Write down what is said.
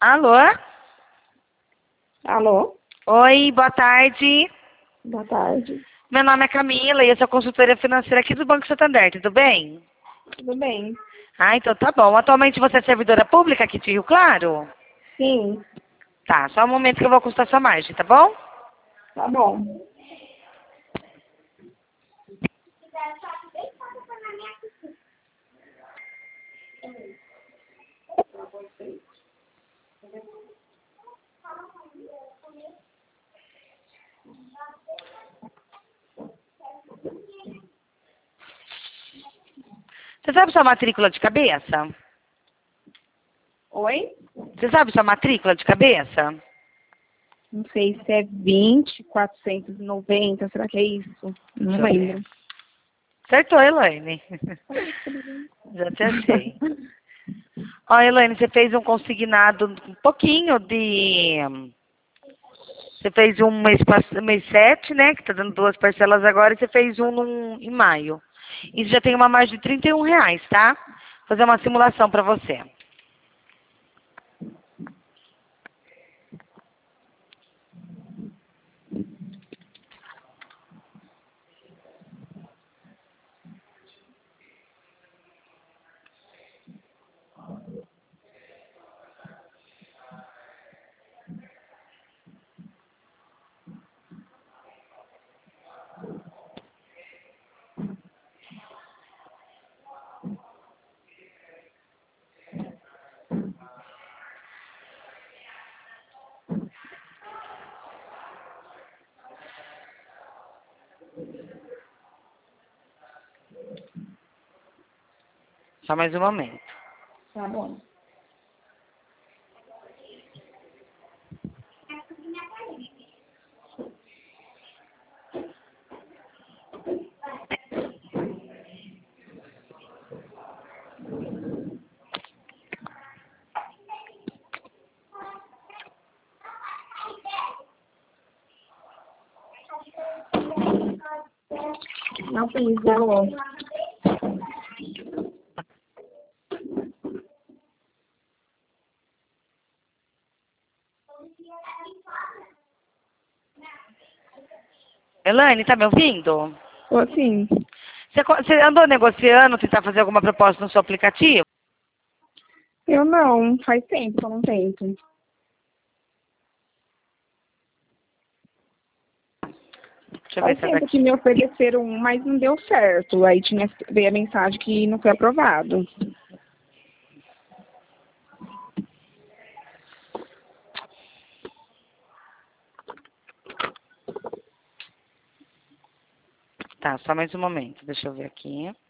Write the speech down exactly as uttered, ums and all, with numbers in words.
Alô? Alô? Oi, boa tarde. Boa tarde. Meu nome é Camila e eu sou consultora financeira aqui do Banco Santander, tudo bem? Tudo bem? Ah, então tá bom. Atualmente você é servidora pública aqui de Rio Claro? Sim, Tá, só um momento que eu vou custar sua margem, tá bom? tá bom. Você sabe sua matrícula de cabeça? Oi? Você sabe sua matrícula de cabeça? Não sei se é vinte, quatrocentos e noventa, será que é isso? Não Deixa eu ver. lembro. Acertou, Elaine. Já te achei. Ó, Elaine, você fez um consignado um pouquinho de... Você fez um mês, pass- mês sete, né? Que tá dando duas parcelas agora, e você fez um num- em maio. Isso já tem uma margem de trinta e um reais, tá? Vou fazer uma simulação para você. Só mais um momento. Tá bom. Não fiz, alô? Elaine, tá me ouvindo? Tô sim. Você, co- você andou negociando, tentar fazer alguma proposta no seu aplicativo? Eu não, faz tempo que eu não tento. Deixa eu ver Faz essa tempo que daqui. me ofereceram um, mas não deu certo. Aí tinha, veio a mensagem que não foi aprovado. Tá, só mais um momento. Deixa eu ver aqui.